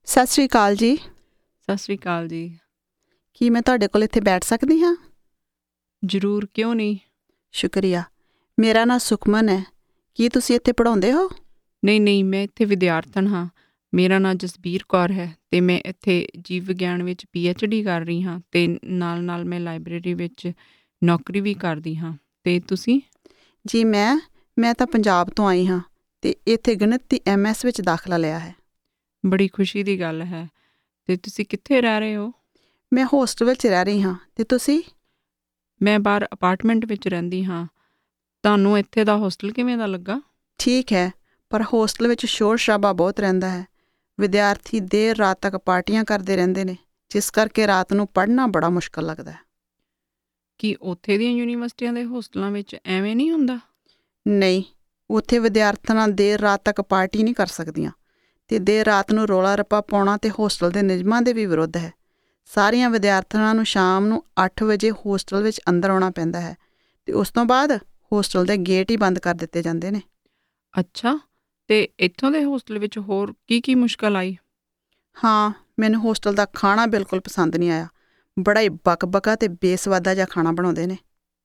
ਸਤਿ ਸ਼੍ਰੀ ਅਕਾਲ ਜੀ। ਸਤਿ ਸ਼੍ਰੀ ਅਕਾਲ ਜੀ। ਕੀ ਮੈਂ ਤੁਹਾਡੇ ਕੋਲ ਇੱਥੇ ਬੈਠ ਸਕਦੀ ਹਾਂ? ਜ਼ਰੂਰ, ਕਿਉਂ ਨਹੀਂ? ਸ਼ੁਕਰੀਆ। ਮੇਰਾ ਨਾਂ ਸੁਖਮਨ ਹੈ। ਕੀ ਤੁਸੀਂ ਇੱਥੇ ਪੜ੍ਹਾਉਂਦੇ ਹੋ? ਨਹੀਂ, ਮੈਂ ਇੱਥੇ ਵਿਦਿਆਰਥਣ ਹਾਂ। ਮੇਰਾ ਨਾਂ ਜਸਬੀਰ ਕੌਰ ਹੈ ਅਤੇ ਮੈਂ ਇੱਥੇ ਜੀਵ ਵਿਗਿਆਨ ਵਿੱਚ PhD ਕਰ ਰਹੀ ਹਾਂ ਅਤੇ ਨਾਲ ਮੈਂ ਲਾਇਬ੍ਰੇਰੀ ਵਿੱਚ ਨੌਕਰੀ ਵੀ ਕਰਦੀ ਹਾਂ। ਅਤੇ ਤੁਸੀਂ? ਜੀ ਮੈਂ ਤਾਂ ਪੰਜਾਬ ਤੋਂ ਆਈ ਹਾਂ ਅਤੇ ਇੱਥੇ ਗਣਿਤ ਦੀ MS ਵਿੱਚ ਦਾਖਲਾ ਲਿਆ ਹੈ। ਬੜੀ ਖੁਸ਼ੀ ਦੀ ਗੱਲ ਹੈ। ਅਤੇ ਤੁਸੀਂ ਕਿੱਥੇ ਰਹਿ ਰਹੇ ਹੋ? ਮੈਂ ਹੋਸਟਲ ਵਿੱਚ ਰਹਿ ਰਹੀ ਹਾਂ। ਅਤੇ ਤੁਸੀਂ? ਮੈਂ ਬਾਹਰ ਅਪਾਰਟਮੈਂਟ ਵਿੱਚ ਰਹਿੰਦੀ ਹਾਂ। ਤੁਹਾਨੂੰ ਇੱਥੇ ਦਾ ਹੋਸਟਲ ਕਿਵੇਂ ਦਾ ਲੱਗਾ? ਠੀਕ ਹੈ, ਪਰ ਹੋਸਟਲ ਵਿੱਚ ਸ਼ੋਰ ਸ਼ਰਾਬਾ ਬਹੁਤ ਰਹਿੰਦਾ ਹੈ। ਵਿਦਿਆਰਥੀ ਦੇਰ ਰਾਤ ਤੱਕ ਪਾਰਟੀਆਂ ਕਰਦੇ ਰਹਿੰਦੇ ਨੇ, ਜਿਸ ਕਰਕੇ ਰਾਤ ਨੂੰ ਪੜ੍ਹਨਾ ਬੜਾ ਮੁਸ਼ਕਲ ਲੱਗਦਾ ਹੈ। ਕੀ ਉੱਥੇ ਦੀਆਂ ਯੂਨੀਵਰਸਿਟੀਆਂ ਦੇ ਹੋਸਟਲਾਂ ਵਿੱਚ ਐਵੇਂ ਨਹੀਂ ਹੁੰਦਾ? ਨਹੀਂ, ਉੱਥੇ ਵਿਦਿਆਰਥਣਾਂ ਦੇਰ ਰਾਤ ਤੱਕ ਪਾਰਟੀ ਨਹੀਂ ਕਰ ਸਕਦੀਆਂ ਅਤੇ ਦੇਰ ਰਾਤ ਨੂੰ ਰੌਲਾ ਰੱਪਾ ਪਾਉਣਾ ਅਤੇ ਹੋਸਟਲ ਦੇ ਨਿਯਮਾਂ ਦੇ ਵੀ ਵਿਰੁੱਧ ਹੈ। ਸਾਰੀਆਂ ਵਿਦਿਆਰਥਣਾਂ ਨੂੰ ਸ਼ਾਮ ਨੂੰ 8 ਵਜੇ ਹੋਸਟਲ ਵਿੱਚ ਅੰਦਰ ਆਉਣਾ ਪੈਂਦਾ ਹੈ ਅਤੇ ਉਸ ਤੋਂ ਬਾਅਦ ਹੋਸਟਲ ਦੇ ਗੇਟ ਹੀ ਬੰਦ ਕਰ ਦਿੱਤੇ ਜਾਂਦੇ ਨੇ। ਅੱਛਾ, ਅਤੇ ਇੱਥੋਂ ਦੇ ਹੋਸਟਲ ਵਿੱਚ ਹੋਰ ਕੀ ਮੁਸ਼ਕਲ ਆਈ? ਹਾਂ, ਮੈਨੂੰ ਹੋਸਟਲ ਦਾ ਖਾਣਾ ਬਿਲਕੁਲ ਪਸੰਦ ਨਹੀਂ ਆਇਆ। ਬੜਾ ਹੀ ਬਕਬਕਾ ਅਤੇ ਬੇਸਵਾਦਾ ਜਿਹਾ ਖਾਣਾ ਬਣਾਉਂਦੇ ਨੇ।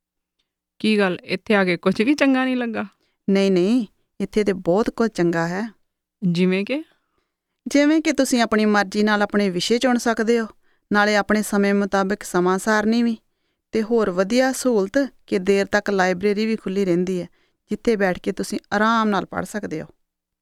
ਕੀ ਗੱਲ, ਇੱਥੇ ਆ ਕੇ ਕੁਝ ਵੀ ਚੰਗਾ ਨਹੀਂ ਲੱਗਾ? ਨਹੀਂ, ਇੱਥੇ ਤਾਂ ਬਹੁਤ ਕੁਝ ਚੰਗਾ ਹੈ। ਜਿਵੇਂ ਕਿ ਤੁਸੀਂ ਆਪਣੀ ਮਰਜ਼ੀ ਨਾਲ ਆਪਣੇ ਵਿਸ਼ੇ ਚੁਣ ਸਕਦੇ ਹੋ, ਨਾਲੇ ਆਪਣੇ ਸਮੇਂ ਮੁਤਾਬਿਕ ਸਮਾਂ ਸਾਰਨੀ ਵੀ, ਅਤੇ ਹੋਰ ਵਧੀਆ ਸਹੂਲਤ ਕਿ ਦੇਰ ਤੱਕ ਲਾਇਬ੍ਰੇਰੀ ਵੀ ਖੁੱਲ੍ਹੀ ਰਹਿੰਦੀ ਹੈ, ਜਿੱਥੇ ਬੈਠ ਕੇ ਤੁਸੀਂ ਆਰਾਮ ਨਾਲ ਪੜ੍ਹ ਸਕਦੇ ਹੋ।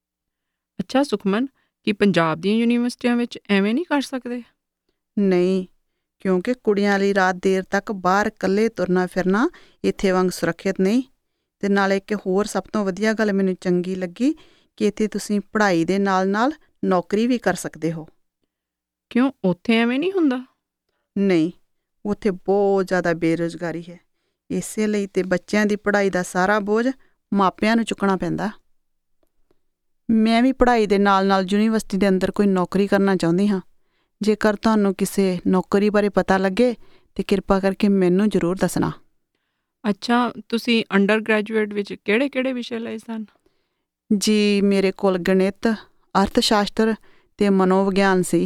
ਅੱਛਾ ਸੁਖਮਨ, ਕੀ ਪੰਜਾਬ ਦੀਆਂ ਯੂਨੀਵਰਸਿਟੀਆਂ ਵਿੱਚ ਐਵੇਂ ਨਹੀਂ ਕਰ ਸਕਦੇ? ਨਹੀਂ, ਕਿਉਂਕਿ ਕੁੜੀਆਂ ਲਈ ਰਾਤ ਦੇਰ ਤੱਕ ਬਾਹਰ ਇਕੱਲੇ ਤੁਰਨਾ ਫਿਰਨਾ ਇੱਥੇ ਵਾਂਗ ਸੁਰੱਖਿਅਤ ਨਹੀਂ। ਅਤੇ ਨਾਲੇ ਇੱਕ ਹੋਰ ਸਭ ਤੋਂ ਵਧੀਆ ਗੱਲ ਮੈਨੂੰ ਚੰਗੀ ਲੱਗੀ ਕਿ ਇੱਥੇ ਤੁਸੀਂ ਪੜ੍ਹਾਈ ਦੇ ਨਾਲ ਨੌਕਰੀ ਵੀ ਕਰ ਸਕਦੇ ਹੋ। ਕਿਉਂ, ਉੱਥੇ ਐਵੇਂ ਨਹੀਂ ਹੁੰਦਾ? ਨਹੀਂ, ਉੱਥੇ ਬਹੁਤ ਜ਼ਿਆਦਾ ਬੇਰੁਜ਼ਗਾਰੀ ਹੈ। ਇਸੇ ਲਈ ਤਾਂ ਬੱਚਿਆਂ ਦੀ ਪੜ੍ਹਾਈ ਦਾ ਸਾਰਾ ਬੋਝ ਮਾਪਿਆਂ ਨੂੰ ਚੁੱਕਣਾ ਪੈਂਦਾ। ਮੈਂ ਵੀ ਪੜ੍ਹਾਈ ਦੇ ਨਾਲ ਯੂਨੀਵਰਸਿਟੀ ਦੇ ਅੰਦਰ ਕੋਈ ਨੌਕਰੀ ਕਰਨਾ ਚਾਹੁੰਦੀ ਹਾਂ। ਜੇਕਰ ਤੁਹਾਨੂੰ ਕਿਸੇ ਨੌਕਰੀ ਬਾਰੇ ਪਤਾ ਲੱਗੇ ਤਾਂ ਕਿਰਪਾ ਕਰਕੇ ਮੈਨੂੰ ਜ਼ਰੂਰ ਦੱਸਣਾ। ਅੱਛਾ, ਤੁਸੀਂ ਅੰਡਰ ਗ੍ਰੈਜੂਏਟ ਵਿੱਚ ਕਿਹੜੇ ਵਿਸ਼ੇ ਲਏ ਸਨ? ਜੀ, ਮੇਰੇ ਕੋਲ ਗਣਿਤ, ਅਰਥ ਸ਼ਾਸਤਰ ਅਤੇ ਮਨੋਵਿਗਿਆਨ ਸੀ।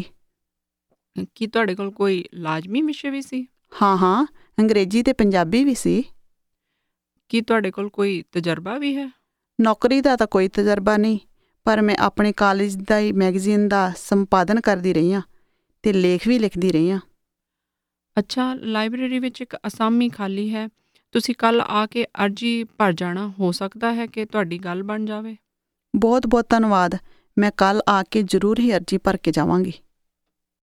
ਕੀ ਤੁਹਾਡੇ ਕੋਲ ਕੋਈ ਲਾਜ਼ਮੀ ਵਿਸ਼ੇ ਵੀ ਸੀ? ਹਾਂ, ਅੰਗਰੇਜ਼ੀ ਅਤੇ ਪੰਜਾਬੀ ਵੀ ਸੀ। ਕੀ ਤੁਹਾਡੇ ਕੋਲ ਕੋਈ ਤਜਰਬਾ ਵੀ ਹੈ? ਨੌਕਰੀ ਦਾ ਤਾਂ ਕੋਈ ਤਜਰਬਾ ਨਹੀਂ, ਪਰ ਮੈਂ ਆਪਣੇ ਕਾਲਜ ਦਾ ਹੀ ਮੈਗਜ਼ੀਨ ਦਾ ਸੰਪਾਦਨ ਕਰਦੀ ਰਹੀ ਹਾਂ ਅਤੇ ਲੇਖ ਵੀ ਲਿਖਦੀ ਰਹੀ ਹਾਂ। ਅੱਛਾ, ਲਾਇਬ੍ਰੇਰੀ ਵਿੱਚ ਇੱਕ ਅਸਾਮੀ ਖਾਲੀ ਹੈ। ਤੁਸੀਂ ਕੱਲ੍ਹ ਆ ਕੇ ਅਰਜ਼ੀ ਭਰ ਜਾਣਾ, ਹੋ ਸਕਦਾ ਹੈ ਕਿ ਤੁਹਾਡੀ ਗੱਲ ਬਣ ਜਾਵੇ। ਬਹੁਤ ਬਹੁਤ ਧੰਨਵਾਦ। ਮੈਂ ਕੱਲ੍ਹ ਆ ਕੇ ਜ਼ਰੂਰ ਹੀ ਅਰਜ਼ੀ ਭਰ ਕੇ ਜਾਵਾਂਗੀ।